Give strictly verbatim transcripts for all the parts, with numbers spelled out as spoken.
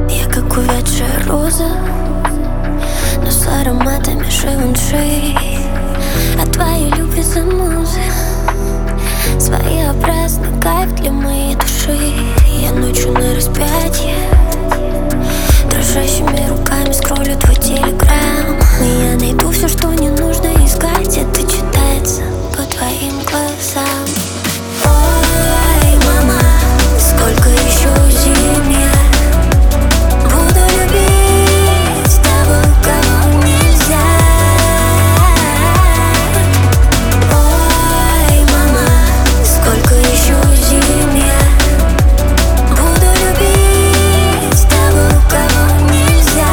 Я как увядшая роза, но с ароматами шиванши. А твои любезы музы своеобразный кайф для моей души. Я ночью на распятье дрожащими руками скроллю твой телеграм. И я найду все, что не нужно искать. Это читается по твоим глазам. Ой, мама, сколько еще зим я буду любить того, кого нельзя. Ой, мама, сколько еще зим я буду любить того, кого нельзя.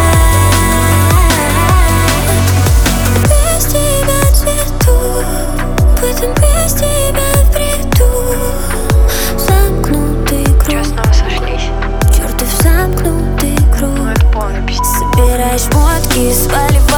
Без тебя цвету, в этом без тебя в бреду. Замкнутый круг, снова сошлись. чертов замкнутый круг. Ну это полный пиздец. Собираешь шмотки, сваливаешь